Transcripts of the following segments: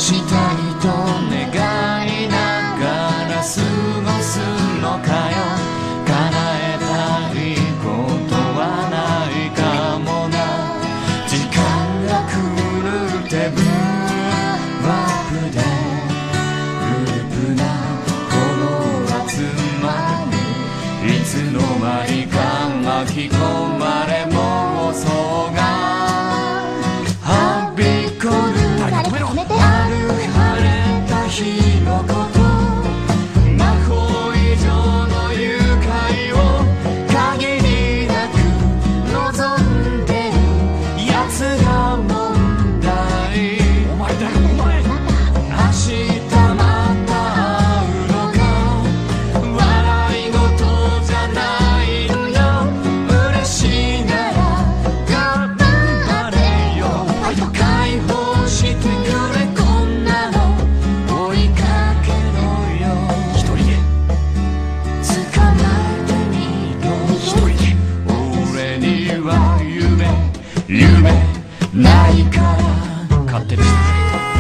したいと願いながら過ごすのかよ。叶えたいことはないかもな。時間が狂ってブワップでループなこの集まり、いつの間にか巻き込まれ妄想がはびこる。ある晴れた日のこと、魔法以上の愉快を限りなく望んでるやつが問題。お前だよお前。明日また会うのか、笑い事じゃないのよ。嬉しいなら頑張れよ。解放してくれ、こんなの追いかけろよ。一人で捕まえてみろ。一人で俺には夢ないから勝手にしてくれ。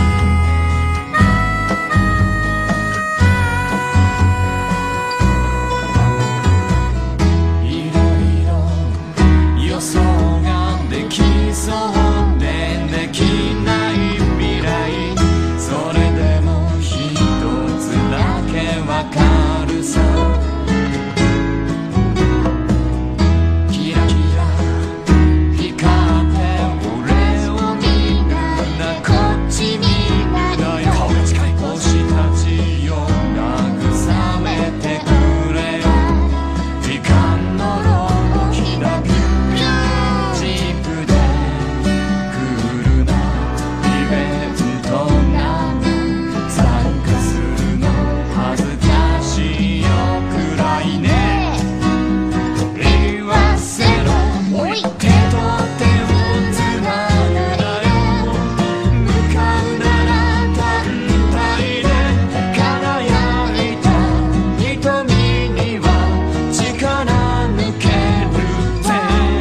いろいろ予想ができそうでできない未来、それでも一つだけわかるさ。キラキラ光って俺を見るな、こっち見るなよ。顔が近い。星たちよ慰めてくれよ。時間のロードビュージープでクールなイベントなの、参加するの恥ずかしいよくらいね。言わせろ手と手をつなぐなよ。向かうなら単体で輝いた瞳には力抜けるぜ。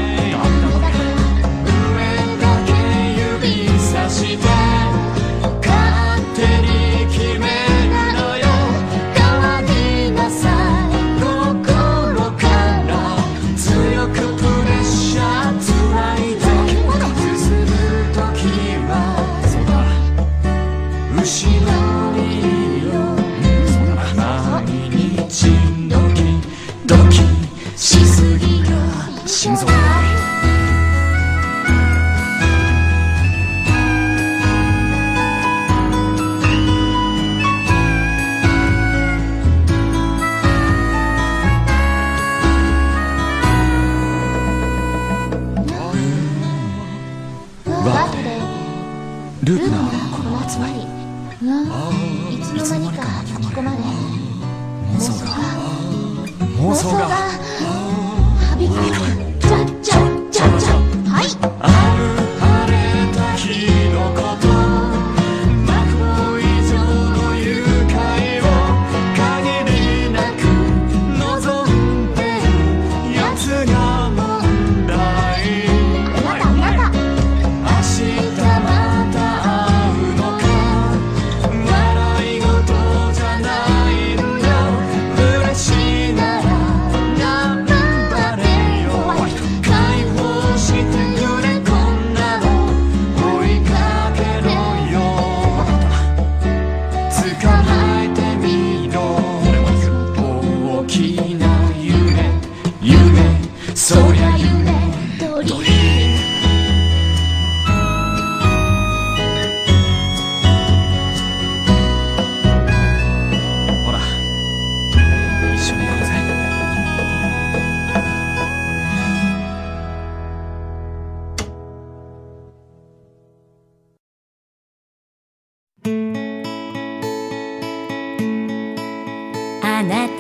上だけ指さして勝手に決めるのよ。変わりなさい心から強くプレッシャーつないで進む時は後ろにいよ。毎日ドキしすぎが心臓がバーでループなこの集まり、 いつの間にか巻き込まれ妄想がはびこる。じゃじゃじゃじゃはい。 ある晴れた日のこと、魔法以上の愉快を限りなく望んでるやつが問題。明日また会うのか、笑い事じゃないのよ。嬉しいなら頑張れよ。解放してくれ、こんなの追いかけろよ。捕まえてみろ大きな夢、そりゃ夢どり。ほら一緒に行こうぜ。 あなた